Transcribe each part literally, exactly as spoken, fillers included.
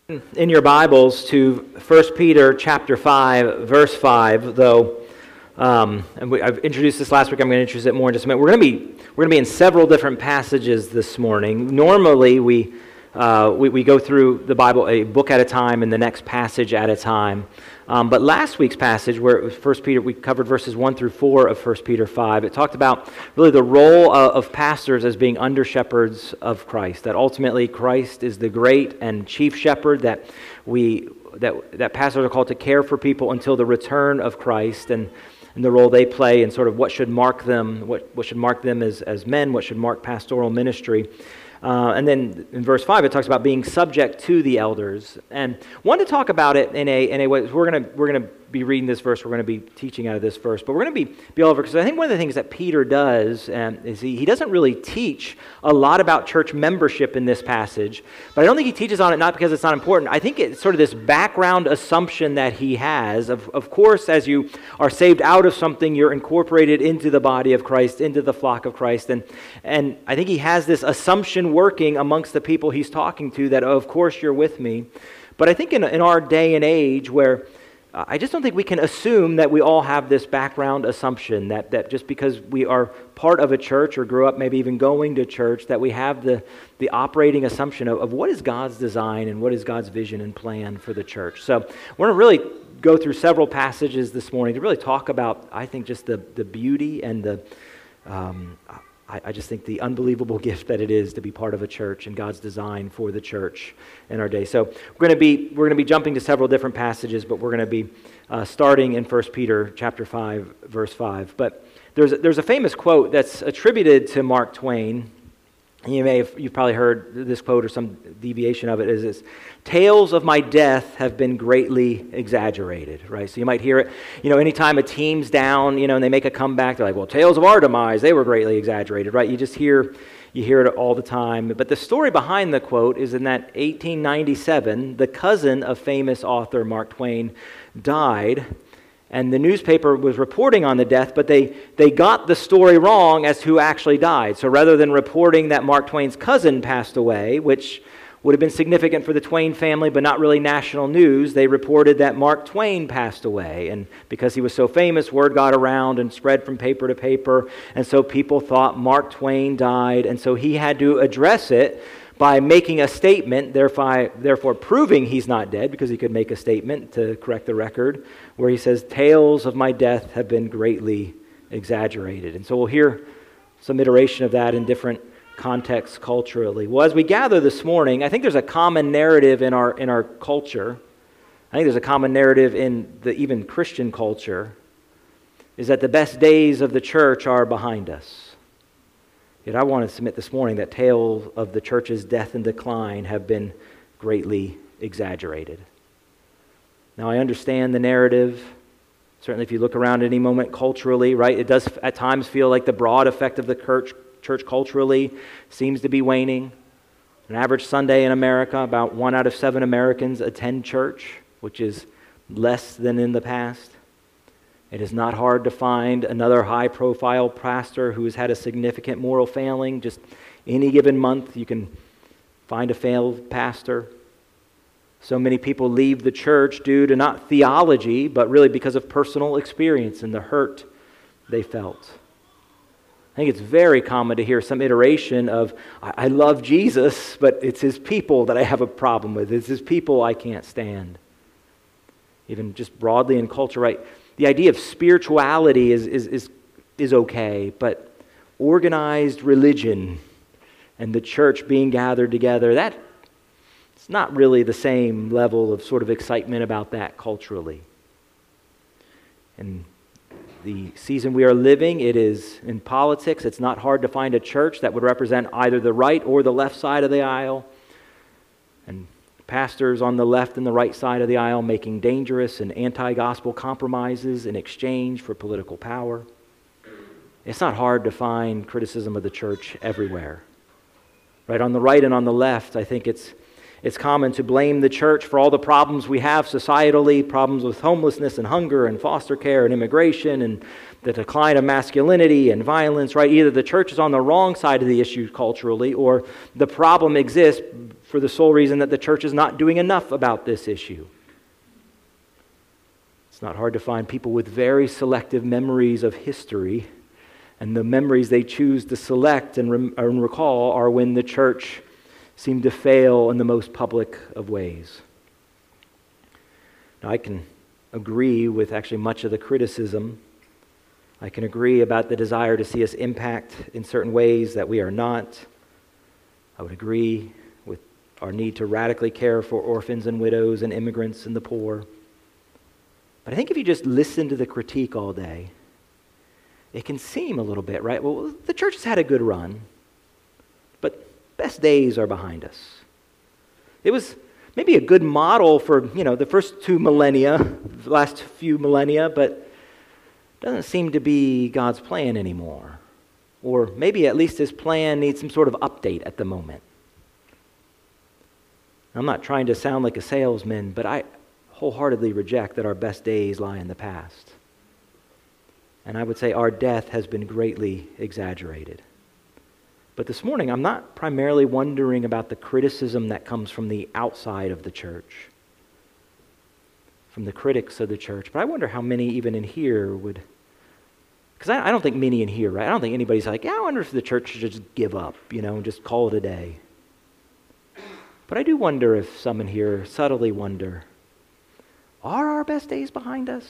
In your Bibles to First Peter chapter five, verse five, though, um, and we, I've introduced this last week, I'm going to introduce it more in just a minute. We're going to be we're going to be in several different passages this morning. Normally, we, uh, we we go through the Bible a book at a time and the next passage at a time. Um, but last week's passage, where it was First Peter, we covered verses one through four of First Peter five. It talked about really the role of, of pastors as being under shepherds of Christ. That ultimately Christ is the great and chief shepherd. That we that that pastors are called to care for people until the return of Christ, and, and the role they play, and sort of what should mark them, what what should mark them as as men, what should mark pastoral ministry. Uh, and then in verse five, it talks about being subject to the elders. And wanted to talk about it in a in a way. We're gonna we're gonna be reading this verse. We're gonna be teaching out of this verse, but we're gonna be be all over, because I think one of the things that Peter does um, is he he doesn't really teach a lot about church membership in this passage. But I don't think he teaches on it not because it's not important. I think it's sort of this background assumption that he has. Of of course, as you are saved out of something, you're incorporated into the body of Christ, into the flock of Christ, and and I think he has this assumption working amongst the people he's talking to that, of course, you're with me. But I think in, in our day and age where uh, I just don't think we can assume that we all have this background assumption that, that just because we are part of a church or grew up maybe even going to church, that we have the, the operating assumption of, of what is God's design and what is God's vision and plan for the church. So we're going to really go through several passages this morning to really talk about, I think, just the, the beauty and the um, I, I just think the unbelievable gift that it is to be part of a church and God's design for the church in our day. So we're going to be we're going to be jumping to several different passages, but we're going to be uh, starting in First Peter chapter five, verse five. But there's there's a famous quote that's attributed to Mark Twain. You may have you've probably heard this quote or some deviation of it. Is this: "Tales of my death have been greatly exaggerated." Right? So you might hear it. You know, anytime a team's down, you know, and they make a comeback, they're like, "Well, tales of our demise, they were greatly exaggerated." Right? You just hear you hear it all the time. But the story behind the quote is in that eighteen ninety-seven, the cousin of famous author Mark Twain died. And the newspaper was reporting on the death, but they, they got the story wrong as to who actually died. So rather than reporting that Mark Twain's cousin passed away, which would have been significant for the Twain family, but not really national news, they reported that Mark Twain passed away. And because he was so famous, word got around and spread from paper to paper. And so people thought Mark Twain died. And so he had to address it by making a statement, therefore, therefore proving he's not dead, because he could make a statement to correct the record, where he says, "Tales of my death have been greatly exaggerated." And so we'll hear some iteration of that in different contexts culturally. Well, as we gather this morning, I think there's a common narrative in our in our culture. I think there's a common narrative in the even Christian culture, is that the best days of the church are behind us. Yet I want to submit this morning that tales of the church's death and decline have been greatly exaggerated. Now, I understand the narrative. Certainly, if you look around at any moment culturally, right, it does at times feel like the broad effect of the church, church culturally seems to be waning. An average Sunday in America, about one out of seven Americans attend church, which is less than in the past. It is not hard to find another high-profile pastor who has had a significant moral failing. Just any given month, you can find a failed pastor. So many people leave the church due to not theology, but really because of personal experience and the hurt they felt. I think it's very common to hear some iteration of, I, I love Jesus, but it's his people that I have a problem with. It's his people I can't stand. Even just broadly in culture, right? The idea of spirituality is, is, is, is okay, but organized religion and the church being gathered together, that it's not really the same level of sort of excitement about that culturally. In the season we are living, it is in politics. It's not hard to find a church that would represent either the right or the left side of the aisle. And pastors on the left and the right side of the aisle making dangerous and anti-gospel compromises in exchange for political power. It's not hard to find criticism of the church everywhere. Right on the right and on the left, I think it's It's common to blame the church for all the problems we have societally, problems with homelessness and hunger and foster care and immigration and the decline of masculinity and violence, right? Either the church is on the wrong side of the issue culturally, or the problem exists for the sole reason that the church is not doing enough about this issue. It's not hard to find people with very selective memories of history, and the memories they choose to select and, rem- and recall are when the church seemed to fail in the most public of ways. Now, I can agree with actually much of the criticism. I can agree about the desire to see us impact in certain ways that we are not. I would agree with our need to radically care for orphans and widows and immigrants and the poor. But I think if you just listen to the critique all day, it can seem a little bit, right? Well, the church has had a good run, but best days are behind us. It was maybe a good model for, you know, the first two millennia, the last few millennia, but doesn't seem to be God's plan anymore. Or maybe at least his plan needs some sort of update at the moment. I'm not trying to sound like a salesman, but I wholeheartedly reject that our best days lie in the past. And I would say our death has been greatly exaggerated. But this morning, I'm not primarily wondering about the criticism that comes from the outside of the church, from the critics of the church, but I wonder how many even in here would, because I, I don't think many in here, right? I don't think anybody's like, yeah, I wonder if the church should just give up, you know, and just call it a day. But I do wonder if some in here subtly wonder, are our best days behind us?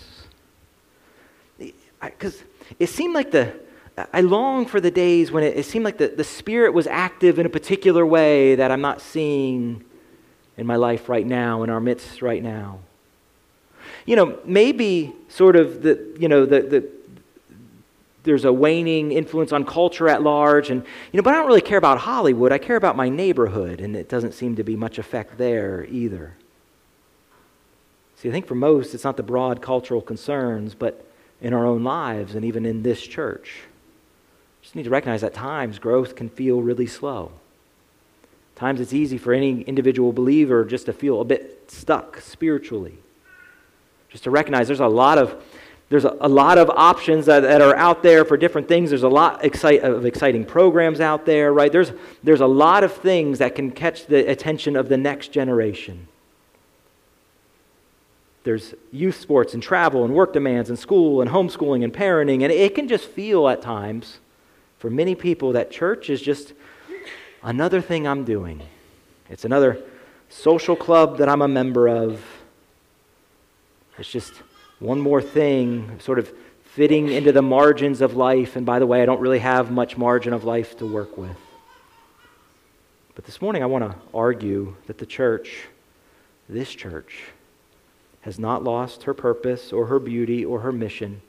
Because it seemed like the, I long for the days when it, it seemed like the, the Spirit was active in a particular way that I'm not seeing in my life right now, in our midst right now. You know, maybe sort of the, you know, the, the there's a waning influence on culture at large, and, you know, but I don't really care about Hollywood. I care about my neighborhood, and it doesn't seem to be much effect there either. See, I think for most, it's not the broad cultural concerns, but in our own lives and even in this church. Just need to recognize that times growth can feel really slow. Times it's easy for any individual believer just to feel a bit stuck spiritually. Just to recognize there's a lot of there's a, a lot of options that, that are out there for different things. There's a lot excite, of exciting programs out there, right? There's there's a lot of things that can catch the attention of the next generation. There's youth sports and travel and work demands and school and homeschooling and parenting, and it can just feel at times for many people that church is just another thing I'm doing. It's another social club that I'm a member of. It's just one more thing sort of fitting into the margins of life, and by the way, I don't really have much margin of life to work with. But this morning I want to argue that the church, this church, has not lost her purpose or her beauty or her mission.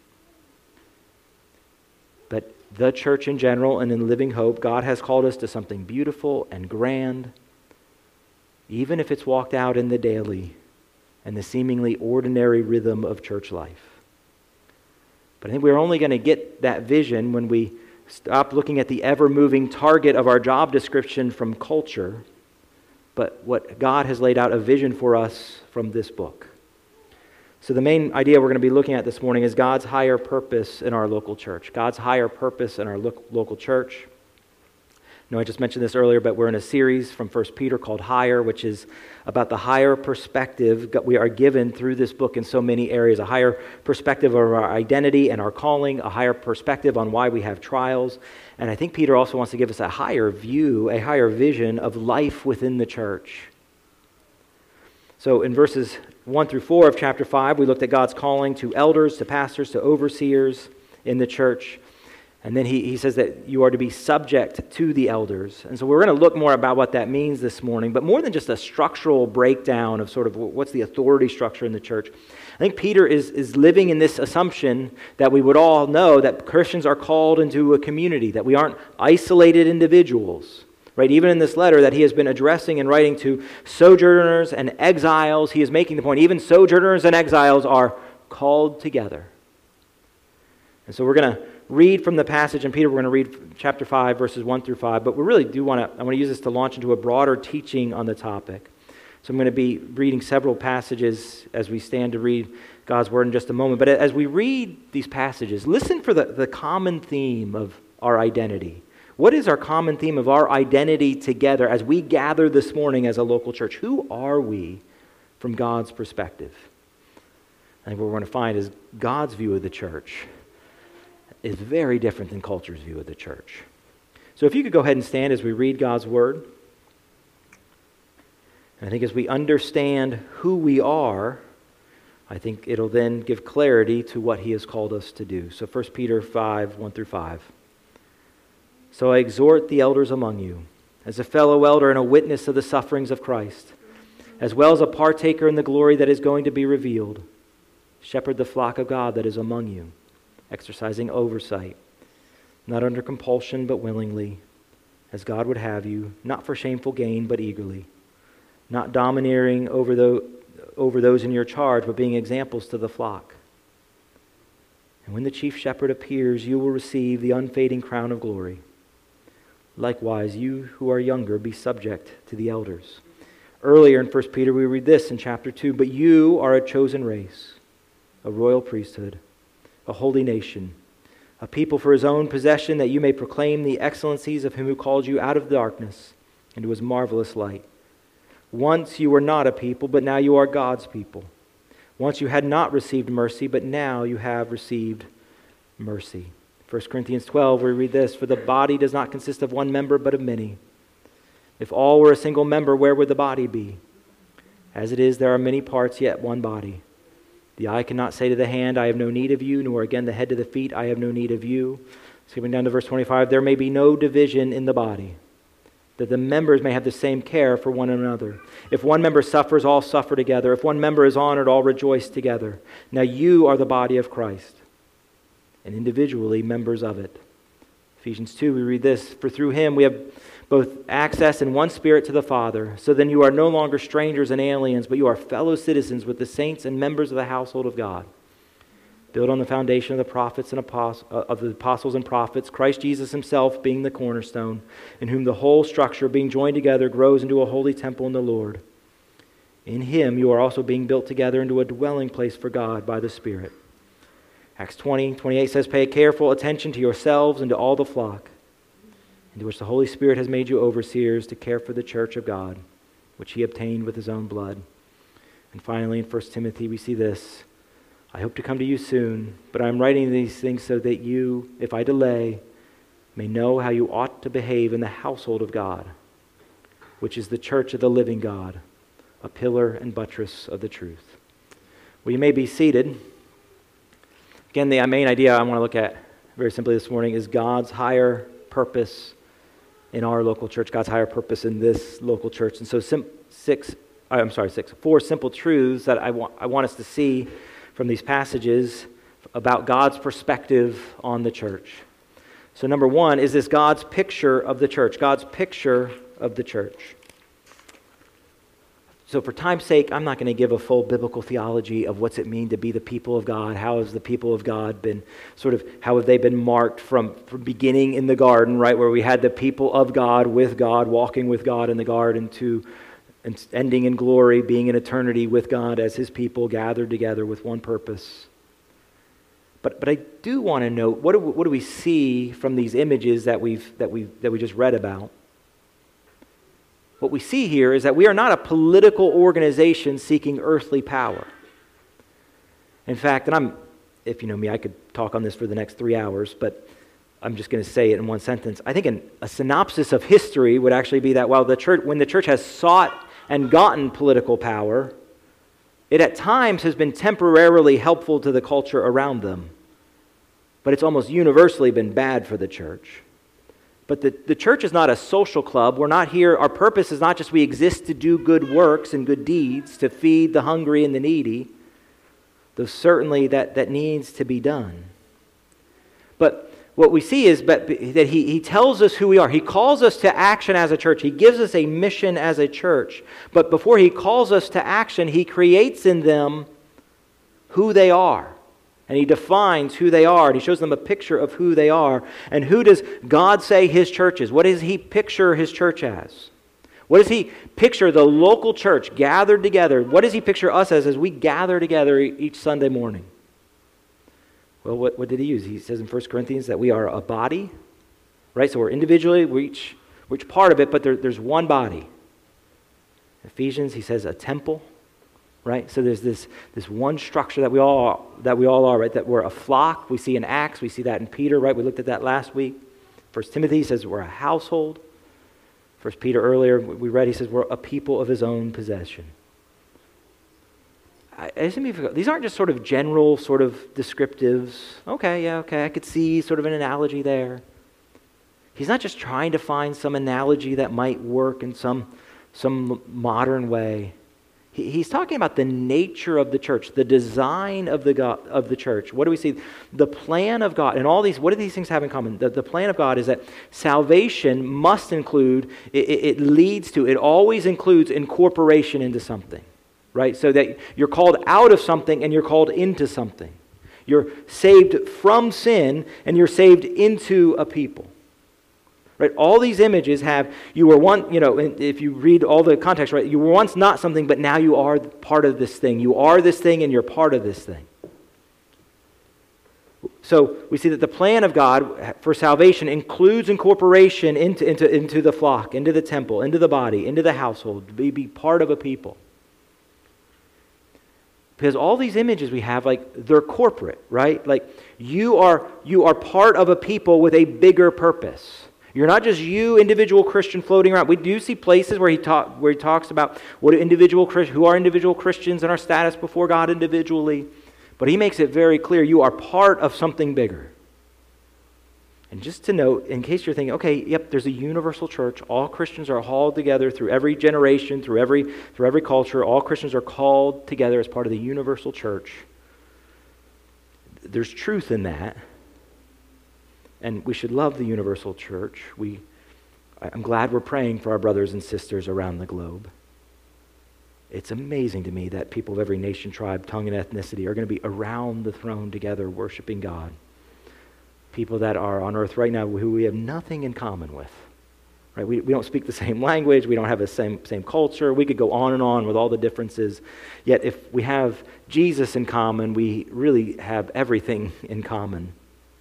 But the church in general and in Living Hope, God has called us to something beautiful and grand, even if it's walked out in the daily and the seemingly ordinary rhythm of church life. But I think we're only going to get that vision when we stop looking at the ever-moving target of our job description from culture, but what God has laid out a vision for us from this book. So the main idea we're going to be looking at this morning is God's higher purpose in our local church. God's higher purpose in our lo- local church. No, I just mentioned this earlier, but we're in a series from First Peter called Higher, which is about the higher perspective we are given through this book in so many areas. A higher perspective of our identity and our calling, a higher perspective on why we have trials. And I think Peter also wants to give us a higher view, a higher vision of life within the church. So in verses one through four of chapter five, we looked at God's calling to elders, to pastors, to overseers in the church. And then he, he says that you are to be subject to the elders. And so we're going to look more about what that means this morning, but more than just a structural breakdown of sort of what's the authority structure in the church. I think Peter is, is living in this assumption that we would all know that Christians are called into a community, that we aren't isolated individuals. Right, even in this letter that he has been addressing and writing to sojourners and exiles, he is making the point, even sojourners and exiles are called together. And so we're going to read from the passage in Peter. We're going to read chapter five, verses one through five, but we really do want to, I want to use this to launch into a broader teaching on the topic. So I'm going to be reading several passages as we stand to read God's Word in just a moment. But as we read these passages, listen for the, the common theme of our identity. What is our common theme of our identity together as we gather this morning as a local church? Who are we from God's perspective? I think what we're going to find is God's view of the church is very different than culture's view of the church. So if you could go ahead and stand as we read God's Word. I think as we understand who we are, I think it'll then give clarity to what He has called us to do. So First Peter five, one through five. So I exhort the elders among you, as a fellow elder and a witness of the sufferings of Christ, as well as a partaker in the glory that is going to be revealed. Shepherd the flock of God that is among you, exercising oversight, not under compulsion but willingly, as God would have you, not for shameful gain but eagerly, not domineering over, the, over those in your charge, but being examples to the flock. And when the chief shepherd appears, you will receive the unfading crown of glory. Likewise, you who are younger, be subject to the elders. Earlier in First Peter, we read this in chapter two, but you are a chosen race, a royal priesthood, a holy nation, a people for His own possession, that you may proclaim the excellencies of Him who called you out of darkness into His marvelous light. Once you were not a people, but now you are God's people. Once you had not received mercy, but now you have received mercy. First Corinthians twelve, we read this, for the body does not consist of one member, but of many. If all were a single member, where would the body be? As it is, there are many parts, yet one body. The eye cannot say to the hand, I have no need of you, nor again the head to the feet, I have no need of you. Skipping down to verse twenty-five, there may be no division in the body, that the members may have the same care for one another. If one member suffers, all suffer together. If one member is honored, all rejoice together. Now you are the body of Christ, and individually members of it. Ephesians two, we read this, for through Him we have both access in one Spirit to the Father. So then you are no longer strangers and aliens, but you are fellow citizens with the saints and members of the household of God. Built on the foundation of the prophets and apostles, of the apostles and prophets, Christ Jesus Himself being the cornerstone, in whom the whole structure, being joined together, grows into a holy temple in the Lord. In Him you are also being built together into a dwelling place for God by the Spirit. Acts twenty, twenty-eight says, pay careful attention to yourselves and to all the flock, into which the Holy Spirit has made you overseers to care for the church of God, which He obtained with His own blood. And finally, in First Timothy, we see this, I hope to come to you soon, but I am writing these things so that you, if I delay, may know how you ought to behave in the household of God, which is the church of the living God, a pillar and buttress of the truth. Well, you may be seated. Again, the main idea I want to look at very simply this morning is God's higher purpose in our local church, God's higher purpose in this local church. And so sim- six, I'm sorry, six, four simple truths that I want, I want us to see from these passages about God's perspective on the church. So number one is this God's picture of the church, God's picture of the church. So for time's sake, I'm not going to give a full biblical theology of what's it mean to be the people of God. How has the people of God been sort of, how have they been marked from, from beginning in the garden, right, where we had the people of God with God, walking with God in the garden, to and ending in glory, being in eternity with God as His people gathered together with one purpose. But but I do want to note, what do we, what do we see from these images that we've that we that we just read about? What we see here is that we are not a political organization seeking earthly power. In fact, and I'm, if you know me, I could talk on this for the next three hours, but I'm just going to say it in one sentence. I think an, a synopsis of history would actually be that while the church, when the church has sought and gotten political power, it at times has been temporarily helpful to the culture around them. But it's almost universally been bad for the church. But the, the church is not a social club. We're not here, our purpose is not just we exist to do good works and good deeds, to feed the hungry and the needy, though certainly that, that needs to be done. But what we see is that he, he tells us who we are. He calls us to action as a church. He gives us a mission as a church. But before He calls us to action, He creates in them who they are. And He defines who they are, and He shows them a picture of who they are. And who does God say His church is? What does He picture His church as? What does he picture the local church gathered together? What does he picture us as as we gather together each Sunday morning? Well, what, what did he use? He says in First Corinthians that we are a body, right? So we're individually, we're each, we're each part of it, but there, there's one body. Ephesians, he says a temple, right? So there's this, this one structure that we all are, that we all are, right? That we're a flock. We see in Acts, we see that in Peter, right? We looked at that last week. First Timothy says we're a household. First Peter earlier, we read, he says we're a people of his own possession. I, I these aren't just sort of general sort of descriptives. Okay, yeah, okay, I could see sort of an analogy there. He's not just trying to find some analogy that might work in some, some modern way. He, he's talking about the nature of the church, the design of the God, of the church. What do we see? The plan of God, and all these, what do these things have in common? The, the plan of God is that salvation must include, it, it leads to, it always includes incorporation into something, right? So that you're called out of something and you're called into something. You're saved from sin and you're saved into a people. Right? All these images have, you were one, you know, if you read all the context, right, you were once not something, but now you are part of this thing. You are this thing and you're part of this thing. So we see that the plan of God for salvation includes incorporation into, into, into the flock, into the temple, into the body, into the household, to be, be part of a people. Because all these images we have, like, they're corporate, right? Like, you are, you are part of a people with a bigger purpose. You're not just you, individual Christian, floating around. We do see places where he talk, where he talks about what individual who are individual Christians and our status before God individually. But he makes it very clear you are part of something bigger. And just to note, in case you're thinking, okay, yep, there's a universal church. All Christians are hauled together through every generation, through every through every culture. All Christians are called together as part of the universal church. There's truth in that. And we should love the universal church. We, I'm glad we're praying for our brothers and sisters around the globe. It's amazing to me that people of every nation, tribe, tongue, and ethnicity are going to be around the throne together worshiping God. People that are on earth right now who we have nothing in common with. Right? We, we don't speak the same language. We don't have the same, same culture. We could go on and on with all the differences. Yet if we have Jesus in common, we really have everything in common.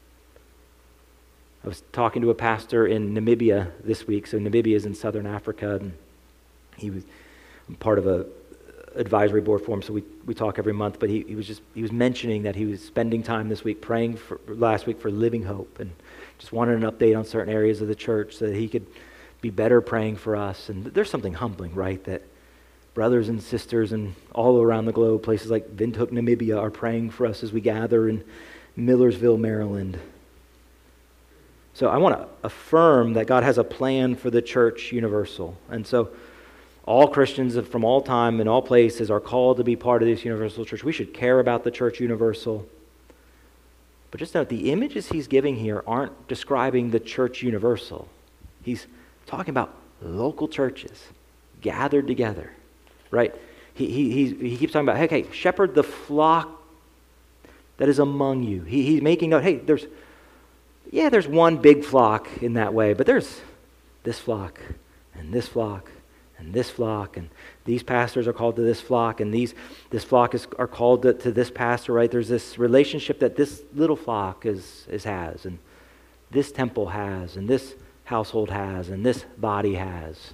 I was talking to a pastor in Namibia this week. So Namibia is in southern Africa, and he was part of a advisory board for him. So we, we talk every month. But he, he was just he was mentioning that he was spending time this week praying for last week for Living Hope, and just wanted an update on certain areas of the church so that he could be better praying for us. And there's something humbling, right? That brothers and sisters and all around the globe, places like Windhoek, Namibia, are praying for us as we gather in Millersville, Maryland. So I want to affirm that God has a plan for the church universal. And so all Christians from all time and all places are called to be part of this universal church. We should care about the church universal. But just note, the images he's giving here aren't describing the church universal. He's talking about local churches gathered together, right? He, he, he keeps talking about, hey, hey, shepherd the flock that is among you. He, he's making note, hey, there's Yeah, there's one big flock in that way, but there's this flock and this flock and this flock, and these pastors are called to this flock, and these this flock is are called to, to this pastor, right? There's this relationship that this little flock is, is has, and this temple has, and this household has, and this body has.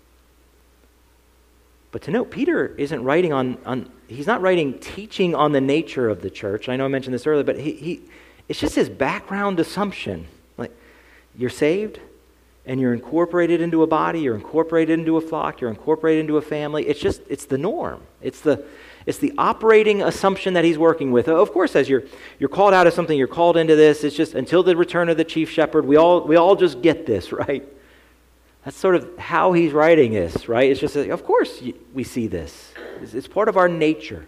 But to note, Peter isn't writing on, on he's not writing teaching on the nature of the church. I know I mentioned this earlier, but he he it's just his background assumption. Like, you're saved and you're incorporated into a body, you're incorporated into a flock, you're incorporated into a family. It's just, it's the norm. It's the it's the operating assumption that he's working with. Of course, as you're you're called out of something, you're called into this. It's just until the return of the chief shepherd, we all we all just get this, right? That's sort of how he's writing this, right? It's just, of course we see this. It's, it's part of our nature.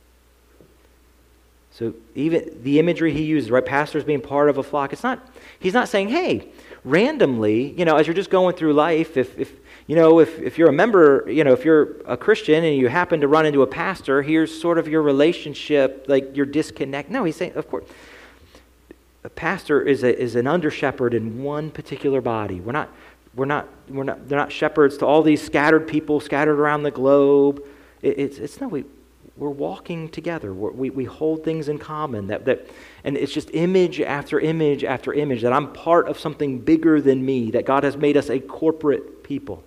So even the imagery he uses, right, pastors being part of a flock, it's not, he's not saying, hey, randomly, you know, as you're just going through life, if, if you know, if, if you're a member, you know, if you're a Christian and you happen to run into a pastor, here's sort of your relationship, like your disconnect. No, he's saying, of course, a pastor is a, is an under shepherd in one particular body. We're not we're not, we're not, they're not shepherds to all these scattered people scattered around the globe. It, it's, it's no, we, we're walking together. We're, we we hold things in common. That that, and it's just image after image after image that I'm part of something bigger than me. That God has made us a corporate people.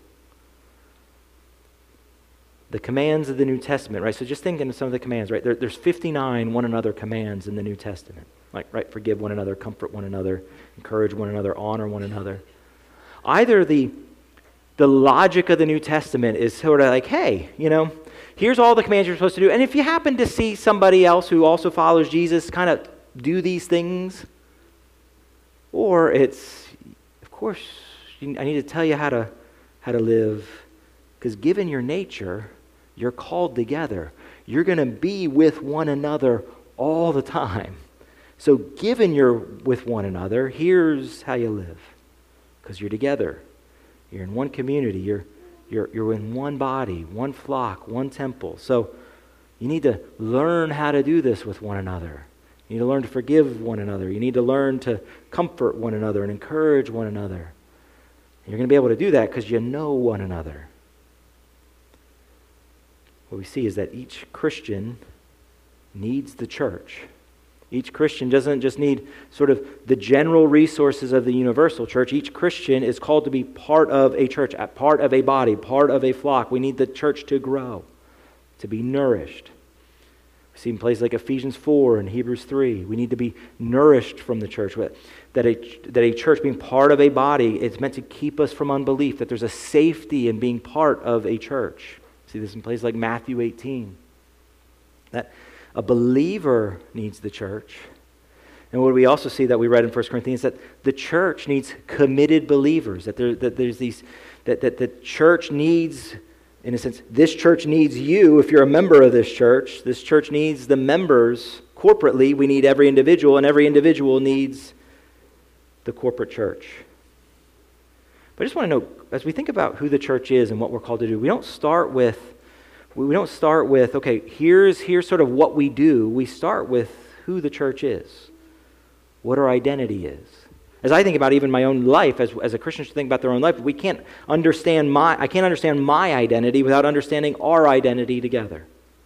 The commands of the New Testament, right? So just thinking of some of the commands, right? There, there's fifty-nine one another commands in the New Testament. Like, right, forgive one another, comfort one another, encourage one another, honor one another. Either the the logic of the New Testament is sort of like, hey, you know, here's all the commands you're supposed to do. And if you happen to see somebody else who also follows Jesus kind of do these things, or it's, of course, I need to tell you how to how to live, because given your nature, you're called together. You're going to be with one another all the time. So given you're with one another, here's how you live. Because you're together. You're in one community. You're, you're, you're in one body, one flock, one temple. So you need to learn how to do this with one another. You need to learn to forgive one another. You need to learn to comfort one another and encourage one another. And you're going to be able to do that because you know one another. What we see is that each Christian needs the church. Each Christian doesn't just need sort of the general resources of the universal church. Each Christian is called to be part of a church, part of a body, part of a flock. We need the church to grow, to be nourished. We see in places like Ephesians four and Hebrews three. We need to be nourished from the church. That a, that a church being part of a body, it's meant to keep us from unbelief, that there's a safety in being part of a church. See this in places like Matthew eighteen. That a believer needs the church. And what we also see that we read in First Corinthians, that the church needs committed believers. That, there, that there's these, that, that the church needs, in a sense, this church needs you if you're a member of this church. This church needs the members corporately. We need every individual, and every individual needs the corporate church. But I just want to know, as we think about who the church is and what we're called to do, we don't start with We don't start with, okay, here's, here's sort of what we do. We start with who the church is, what our identity is. As I think about even my own life, as, as a Christian should think about their own life, we can't understand my, I can't understand my identity without understanding our identity together.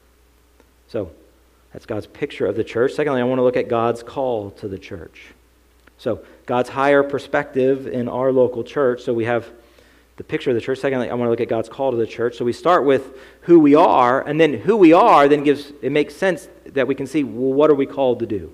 So, that's God's picture of the church. Secondly, I want to look at God's call to the church. So, God's higher perspective in our local church. So we have the picture of the church. Secondly, I want to look at God's call to the church. So we start with who we are, and then who we are then gives, it makes sense that we can see, well, what are we called to do?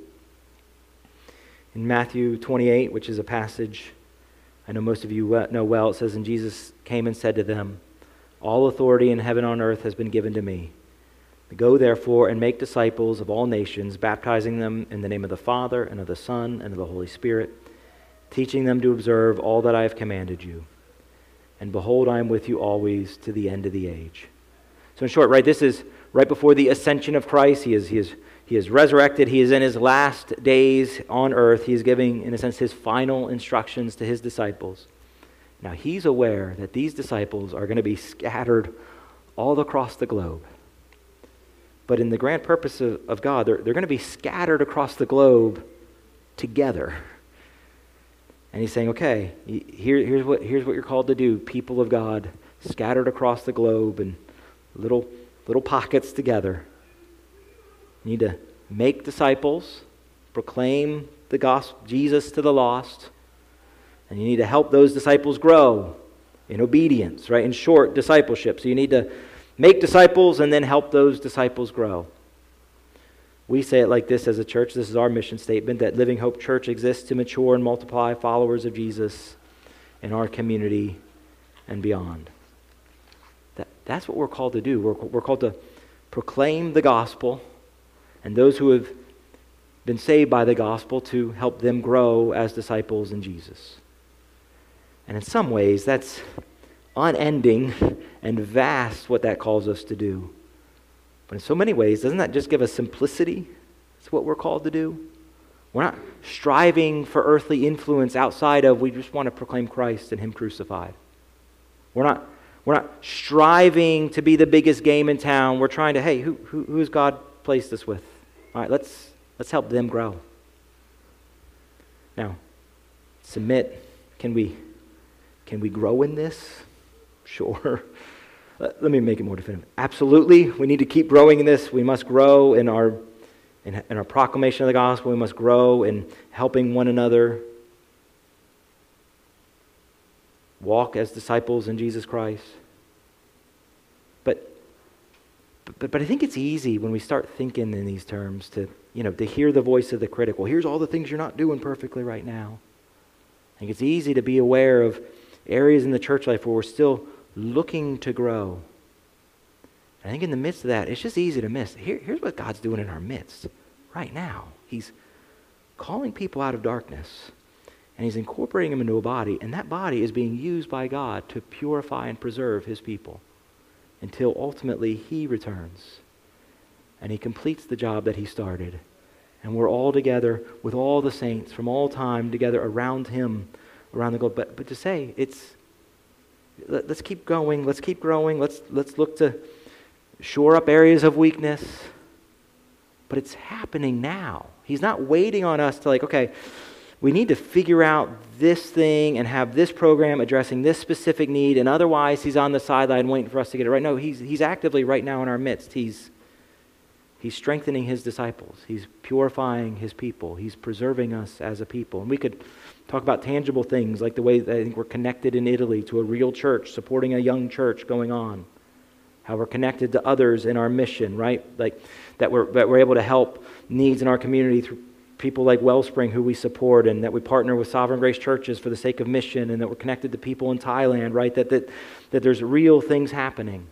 In Matthew twenty-eight, which is a passage I know most of you know well, it says, and Jesus came and said to them, all authority in heaven and on earth has been given to me. Go therefore and make disciples of all nations, baptizing them in the name of the Father and of the Son and of the Holy Spirit, teaching them to observe all that I have commanded you. And behold, I am with you always to the end of the age. So in short, right, this is right before the ascension of Christ. He is, he is, he is resurrected. He is in his last days on earth. He is giving, in a sense, his final instructions to his disciples. Now, he's aware that these disciples are going to be scattered all across the globe. But in the grand purpose of, of God, they're, they're going to be scattered across the globe together. And he's saying, okay, here, here's what here's what you're called to do, people of God, scattered across the globe in little little pockets together. You need to make disciples, proclaim the gospel, Jesus to the lost, and you need to help those disciples grow in obedience, right? In short, discipleship. So you need to make disciples and then help those disciples grow. We say it like this as a church. This is our mission statement, that Living Hope Church exists to mature and multiply followers of Jesus in our community and beyond. That, that's what we're called to do. We're, we're called to proclaim the gospel, and those who have been saved by the gospel to help them grow as disciples in Jesus. And in some ways, that's unending and vast what that calls us to do. But in so many ways, doesn't that just give us simplicity? That's what we're called to do. We're not striving for earthly influence outside of, we just want to proclaim Christ and Him crucified. We're not, we're not striving to be the biggest game in town. We're trying to, hey, who, who, who has God placed us with? All right, let's, let's help them grow. Now, submit, can we Can we grow in this? Sure. Let me make it more definitive. Absolutely, we need to keep growing in this. We must grow in our in, in our proclamation of the gospel. We must grow in helping one another walk as disciples in Jesus Christ. But but but I think it's easy when we start thinking in these terms to, you know, to hear the voice of the critic. Well, here's all the things you're not doing perfectly right now. I think it's easy to be aware of areas in the church life where we're still looking to grow. I think in the midst of that, it's just easy to miss. Here, here's what God's doing in our midst right now. He's calling people out of darkness, and He's incorporating them into a body, and that body is being used by God to purify and preserve His people until ultimately He returns, and He completes the job that He started. And we're all together with all the saints from all time together around Him, around the globe. But, but to say, it's let's keep going, let's keep growing, let's let's look to shore up areas of weakness. But it's happening now. He's not waiting on us to like, okay, we need to figure out this thing and have this program addressing this specific need, and otherwise He's on the sideline waiting for us to get it right. No, He's He's actively right now in our midst. He's He's strengthening His disciples. He's purifying His people. He's preserving us as a people. And we could talk about tangible things like the way that I think we're connected in Italy to a real church, supporting a young church going on. How we're connected to others in our mission, right? Like that we're, that we're able to help needs in our community through people like Wellspring who we support, and that we partner with Sovereign Grace churches for the sake of mission, and that we're connected to people in Thailand, right? That that, that there's real things happening.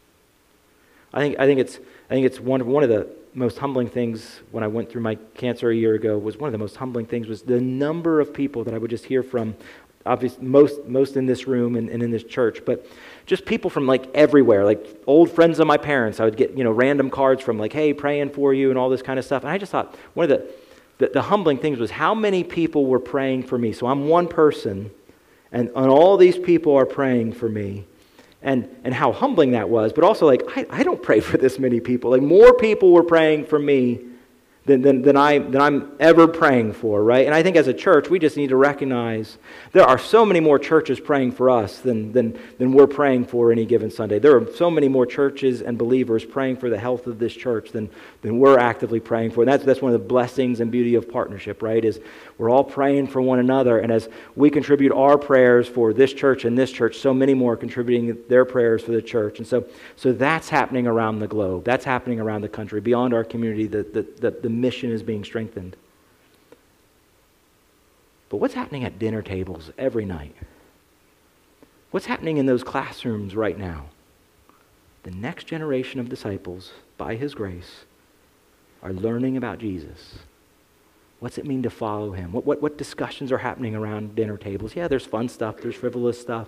I think I think it's I think it's one of one of the most humbling things when I went through my cancer a year ago was one of the most humbling things was the number of people that I would just hear from, obviously most most in this room and, and in this church, but just people from like everywhere, like old friends of my parents. I would get, you know, random cards from like, hey, praying for you and all this kind of stuff. And I just thought one of the the, the humbling things was how many people were praying for me. So I'm one person, and, and all these people are praying for me. And and how humbling that was, but also like, I, I don't pray for this many people. Like more people were praying for me than, than, than, I, than I'm ever praying for, right? And I think as a church, we just need to recognize there are so many more churches praying for us than, than, than we're praying for any given Sunday. There are so many more churches and believers praying for the health of this church than, than we're actively praying for. And that's, that's one of the blessings and beauty of partnership, right? Is we're all praying for one another. And as we contribute our prayers for this church and this church, so many more are contributing their prayers for the church. And so so that's happening around the globe. That's happening around the country. Beyond our community, the, the, the, the mission is being strengthened. But what's happening at dinner tables every night? What's happening in those classrooms right now? The next generation of disciples, by His grace, are learning about Jesus. What's it mean to follow Him? What, what, what discussions are happening around dinner tables? Yeah, there's fun stuff, there's frivolous stuff.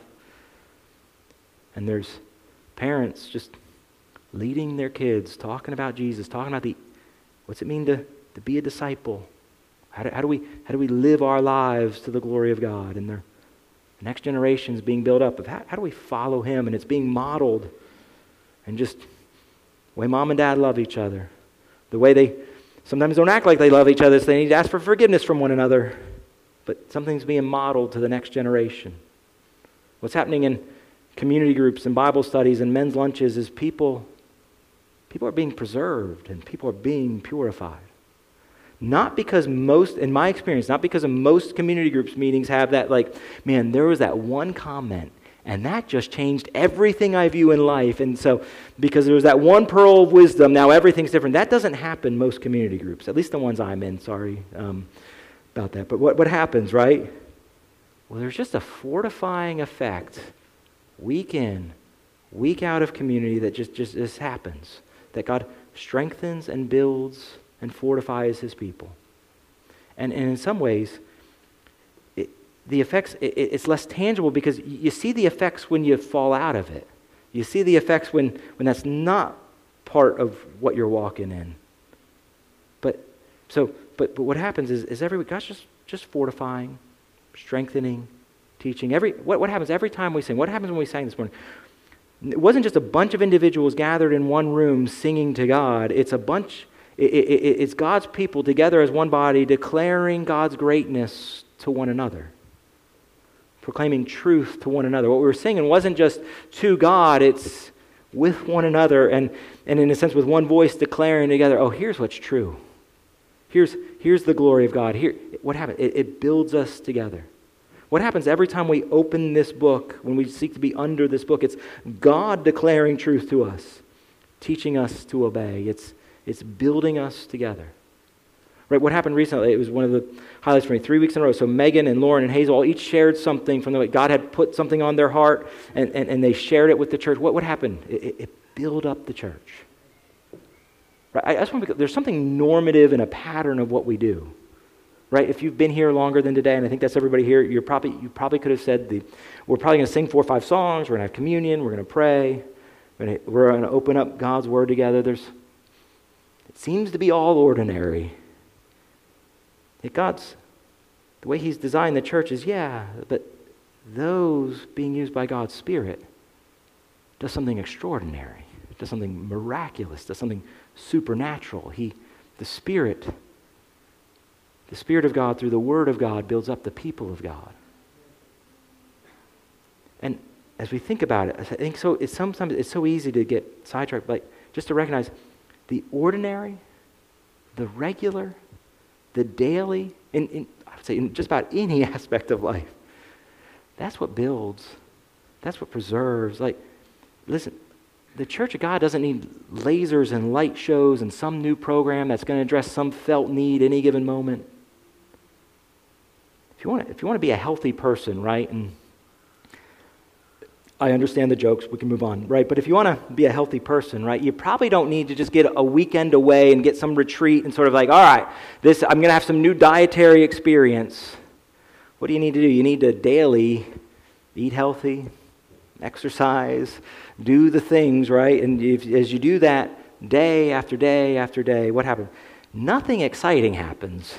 And there's parents just leading their kids, talking about Jesus, talking about the what's it mean to, to be a disciple? How do, how do we how do we live our lives to the glory of God? And their the next generation is being built up of how, how do we follow Him? And it's being modeled, and just the way mom and dad love each other, the way they sometimes don't act like they love each other, so they need to ask for forgiveness from one another. But something's being modeled to the next generation. What's happening in community groups and Bible studies and men's lunches is people, people are being preserved and people are being purified. Not because most, in my experience, not because of most community groups meetings have that like, man, there was that one comment and that just changed everything I view in life. And so because there was that one pearl of wisdom, now everything's different. That doesn't happen in most community groups, at least the ones I'm in. Sorry um, about that. But what, what happens, right? Well, there's just a fortifying effect week in, week out of community that just, just, just happens. That God strengthens and builds and fortifies His people. And, and in some ways, it, the effects, it, it's less tangible because you see the effects when you fall out of it. You see the effects when, when that's not part of what you're walking in. But so, but, but what happens is, is every week, God's just, just fortifying, strengthening, teaching. Every what, what happens every time we sing? What happens when we sang this morning? It wasn't just a bunch of individuals gathered in one room singing to God. It's a bunch, it, it, it's God's people together as one body declaring God's greatness to one another. proclaiming truth to one another. What we were singing wasn't just to God, it's with one another, and, and in a sense with one voice declaring together, oh, here's what's true. Here's, here's the glory of God. Here, what happened? It, it builds us together. What happens every time we open this book, when we seek to be under this book? It's God declaring truth to us, teaching us to obey. It's, it's building us together. Right? What happened recently, it was one of the highlights for me, three weeks in a row. So Megan and Lauren and Hazel all each shared something from the way God had put something on their heart, and, and, and they shared it with the church. What would happen? It, it, it built up the church. Right? I just want to be, there's something normative in a pattern of what we do. Right? If you've been here longer than today, and I think that's everybody here, you're probably you probably could have said, the, we're probably going to sing four or five songs, we're going to have communion, we're going to pray, we're going to, we're going to open up God's Word together. There's, it seems to be all ordinary. Yet God's, the way He's designed the church is, yeah, but those being used by God's Spirit does something extraordinary, does something miraculous, does something supernatural. He, the Spirit... The Spirit of God, through the Word of God, builds up the people of God. And as we think about it, I think so. It's sometimes it's so easy to get sidetracked, like just to recognize the ordinary, the regular, the daily, in, in I would say in just about any aspect of life. That's what builds. That's what preserves. Like, listen, the Church of God doesn't need lasers and light shows and some new program that's going to address some felt need any given moment. If you want to, if you want to be a healthy person, right, and I understand the jokes, we can move on, right, but if you want to be a healthy person, right, you probably don't need to just get a weekend away and get some retreat and sort of like, all right, this I'm going to have some new dietary experience. What do you need to do? You need to daily eat healthy, exercise, do the things, right, and if, as you do that day after day after day, what happens? Nothing exciting happens.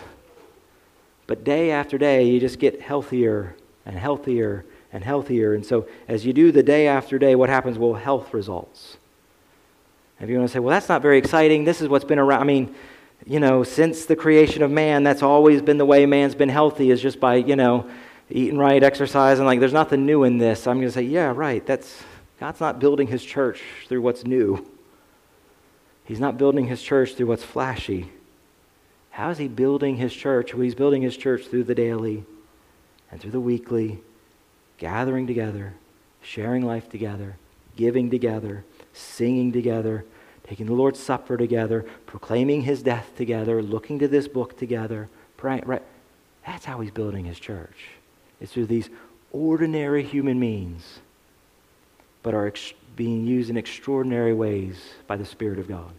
But day after day, you just get healthier and healthier and healthier. And so as you do the day after day, what happens? Well, health results. If you want to say, well, that's not very exciting. This is what's been around. I mean, you know, since the creation of man, that's always been the way man's been healthy, is just by, you know, eating right, exercising. Like, there's nothing new in this. I'm going to say, yeah, right. That's God's not building His church through what's new. He's not building His church through what's flashy. How is He building His church? Well, He's building His church through the daily and through the weekly, gathering together, sharing life together, giving together, singing together, taking the Lord's Supper together, proclaiming His death together, looking to this book together, praying. Right? That's how He's building His church. It's through these ordinary human means, but are ex- being used in extraordinary ways by the Spirit of God.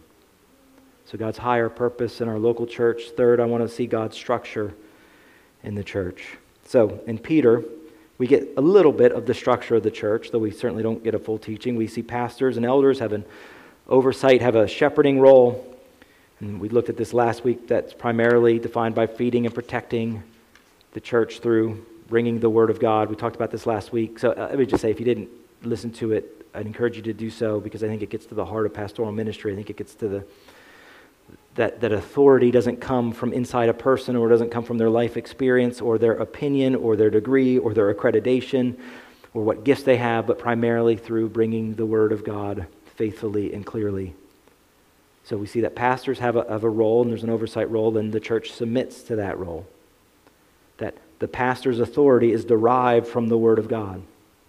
So God's higher purpose in our local church. Third, I want to see God's structure in the church. So in Peter, we get a little bit of the structure of the church, though we certainly don't get a full teaching. We see pastors and elders have an oversight, have a shepherding role. And we looked at this last week. That's primarily defined by feeding and protecting the church through bringing the Word of God. We talked about this last week. So uh, let me just say, if you didn't listen to it, I'd encourage you to do so, because I think it gets to the heart of pastoral ministry. I think it gets to the That, that authority doesn't come from inside a person, or doesn't come from their life experience or their opinion or their degree or their accreditation or what gifts they have, but primarily through bringing the Word of God faithfully and clearly. So we see that pastors have a, have a role, and there's an oversight role, and the church submits to that role. That the pastor's authority is derived from the Word of God.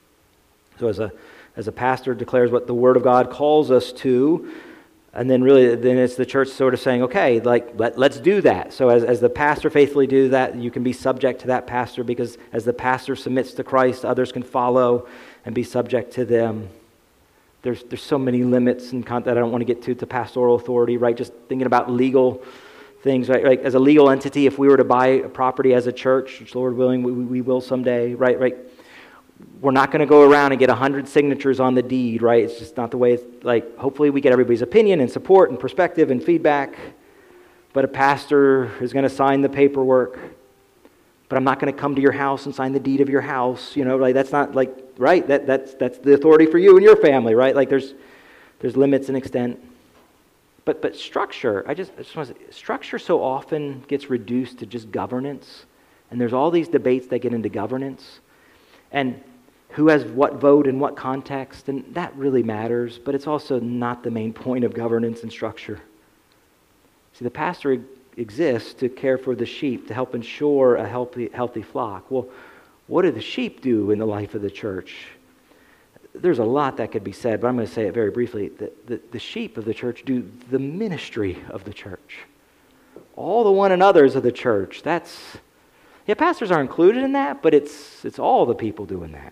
So as a, as a pastor declares what the Word of God calls us to, and then really, then it's the church sort of saying, okay, like, let, let's do that. So as, as the pastor faithfully do that, you can be subject to that pastor, because as the pastor submits to Christ, others can follow and be subject to them. There's there's so many limits and con- that I don't want to get to, to pastoral authority, right? Just thinking about legal things, right? Like as a legal entity, if we were to buy a property as a church, which Lord willing, we, we will someday, right? Right. We're not going to go around and get one hundred signatures on the deed, right? It's just not the way it's like. Hopefully we get everybody's opinion and support and perspective and feedback. But a pastor is going to sign the paperwork. But I'm not going to come to your house and sign the deed of your house. You know, like that's not like, right? That that's that's the authority for you and your family, right? Like there's there's limits and extent. But but structure, I just, I just want to say, structure so often gets reduced to just governance. And there's all these debates that get into governance. and who has what vote in what context, and that really matters, but it's also not the main point of governance and structure. See, the pastor exists to care for the sheep, to help ensure a healthy, healthy flock. Well, what do the sheep do in the life of the church? There's a lot that could be said, but I'm going to say it very briefly. The, the, the sheep of the church do the ministry of the church. All the one another's of the church. That's, yeah, pastors are included in that, but it's it's all the people doing that.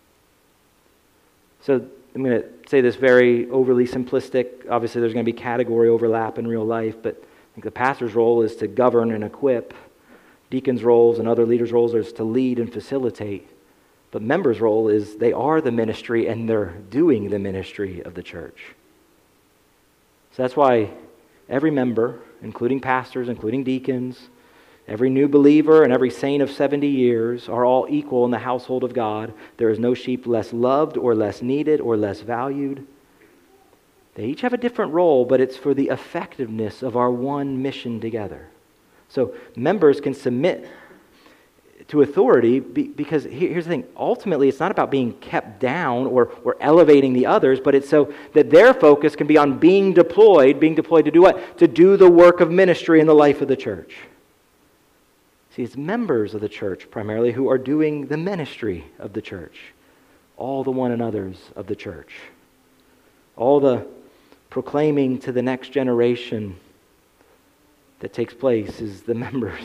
So I'm going to say this very overly simplistic. Obviously, there's going to be category overlap in real life, but I think the pastor's role is to govern and equip. Deacons' roles and other leaders' roles is to lead and facilitate. But members' role is they are the ministry and they're doing the ministry of the church. So that's why every member, including pastors, including deacons, every new believer and every saint of seventy years are all equal in the household of God. There is no sheep less loved or less needed or less valued. They each have a different role, but it's for the effectiveness of our one mission together. So members can submit to authority because here's the thing, ultimately it's not about being kept down or, or elevating the others, but it's so that their focus can be on being deployed, being deployed to do what? To do the work of ministry in the life of the church. See, it's members of the church primarily who are doing the ministry of the church, all the one another's of the church, all the proclaiming to the next generation that takes place is the members.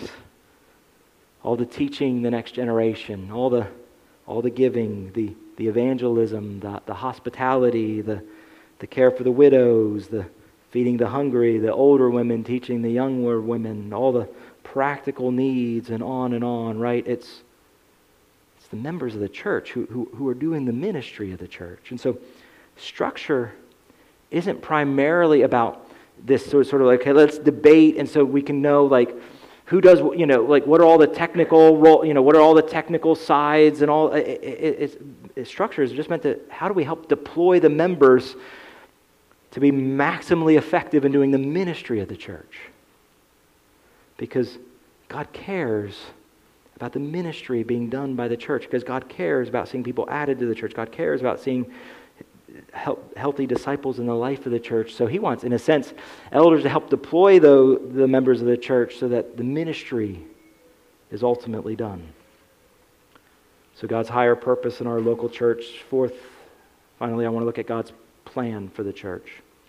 All the teaching the next generation, all the all the giving, the, the evangelism, the, the hospitality, the, the care for the widows, the feeding the hungry, the older women teaching the younger women, all the practical needs and on and on, right? It's it's the members of the church who, who, who are doing the ministry of the church. And so structure isn't primarily about this sort of, sort of like, okay, let's debate, and so we can know, like, who does, you know, like, what are all the technical role, you know, what are all the technical sides and all, it, it, it's, it, structure is just meant to, how do we help deploy the members to be maximally effective in doing the ministry of the church? Because God cares about the ministry being done by the church, because God cares about seeing people added to the church. God cares about seeing healthy disciples in the life of the church. So he wants, in a sense, elders to help deploy the, the members of the church so that the ministry is ultimately done. So God's higher purpose in our local church. Fourth, finally, I want to look at God's plan for the church.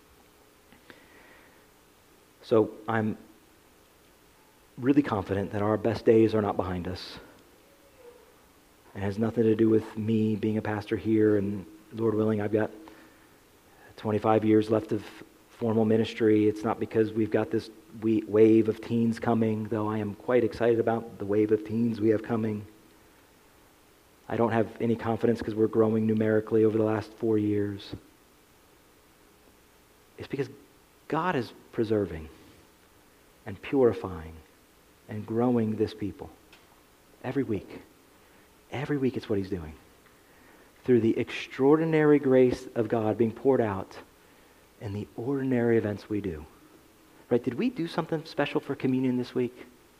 So I'm really confident that our best days are not behind us. It has nothing to do with me being a pastor here, and Lord willing, I've got twenty-five years left of formal ministry. It's not because we've got this wave of teens coming, though I am quite excited about the wave of teens we have coming. I don't have any confidence because we're growing numerically over the last four years. It's because God is preserving and purifying and growing this people every week. Every week it's what he's doing. Through the extraordinary grace of God being poured out in the ordinary events we do. Right? Did we do something special for communion this week?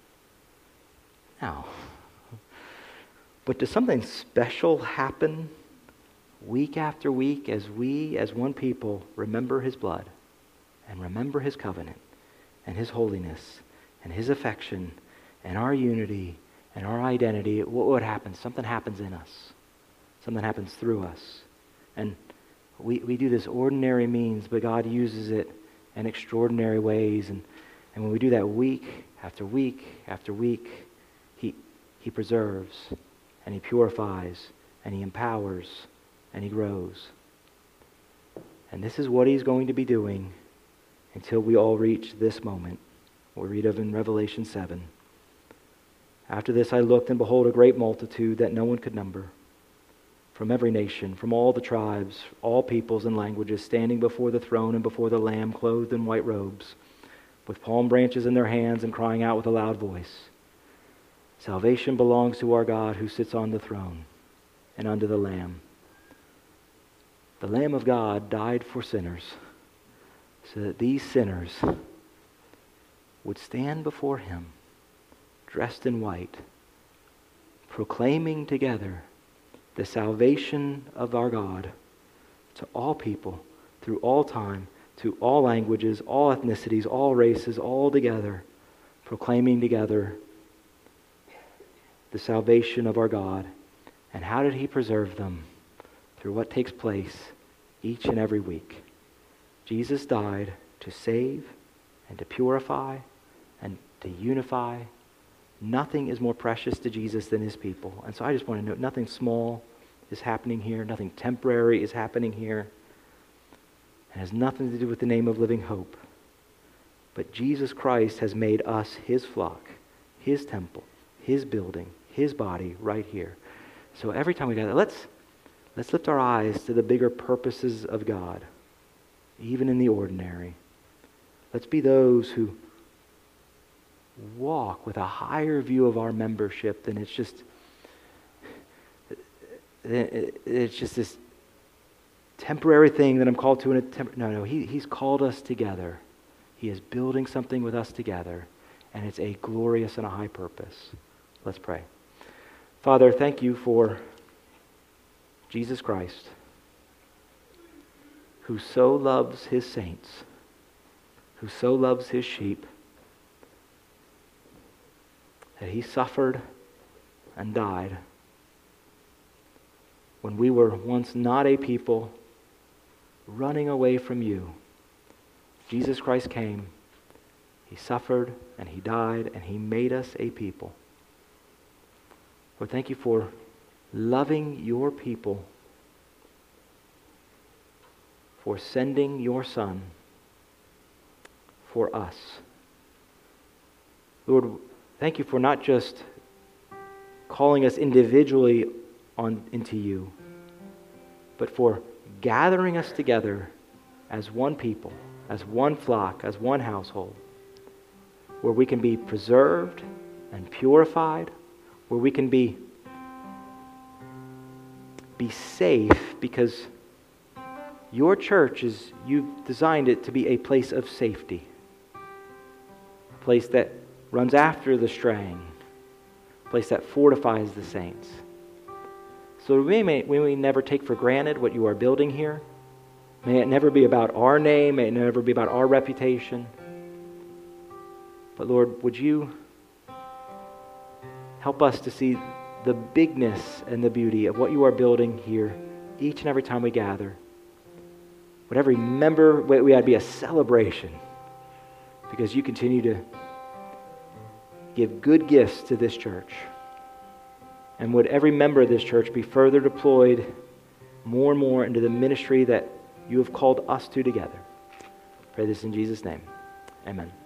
No. But does something special happen week after week as we, as one people, remember his blood and remember his covenant and his holiness and his affection and our unity and our identity? What would happen? Something happens in us. Something happens through us. And we, we do this ordinary means, but God uses it in extraordinary ways. And, and when we do that week after week after week, he, he preserves and he purifies and he empowers and he grows. And this is what he's going to be doing until we all reach this moment we read of in Revelation seven. After this I looked, and behold, a great multitude that no one could number, from every nation, from all the tribes, all peoples and languages, standing before the throne and before the Lamb, clothed in white robes, with palm branches in their hands, and crying out with a loud voice, "Salvation belongs to our God who sits on the throne and unto the Lamb." The Lamb of God died for sinners, so that these sinners would stand before him, dressed in white, proclaiming together the salvation of our God to all people, through all time, to all languages, all ethnicities, all races, all together, proclaiming together the salvation of our God. And how did he preserve them? Through what takes place each and every week. Jesus died to save and to purify and to unify. Nothing is more precious to Jesus than his people. And so I just want to note, nothing small is happening here. Nothing temporary is happening here. It has nothing to do with the name of Living Hope. But Jesus Christ has made us his flock, his temple, his building, his body right here. So every time we gather, let's, let's lift our eyes to the bigger purposes of God, even in the ordinary. Let's be those who walk with a higher view of our membership than it's just it's just this temporary thing that I'm called to in a temp- no no he, he's called us together. He is building something with us together, and it's a glorious and a high purpose. Let's pray. Father, thank you for Jesus Christ, who so loves his saints, who so loves his sheep, that he suffered and died when we were once not a people, running away from you. Jesus Christ came, he suffered and he died, and he made us a people. Lord, thank you for loving your people, for sending your Son for us. Lord, thank you for not just calling us individually on into you, but for gathering us together as one people, as one flock, as one household, where we can be preserved and purified, where we can be, be safe, because your church is, you've designed it to be a place of safety, a place that runs after the straying, a place that fortifies the saints. So we may, we may never take for granted what you are building here. May it never be about our name, may it never be about our reputation. But Lord, would you help us to see the bigness and the beauty of what you are building here each and every time we gather. Would every member, we ought to be a celebration, because you continue to give good gifts to this church. And would every member of this church be further deployed more and more into the ministry that you have called us to together. Pray this in Jesus' name. Amen.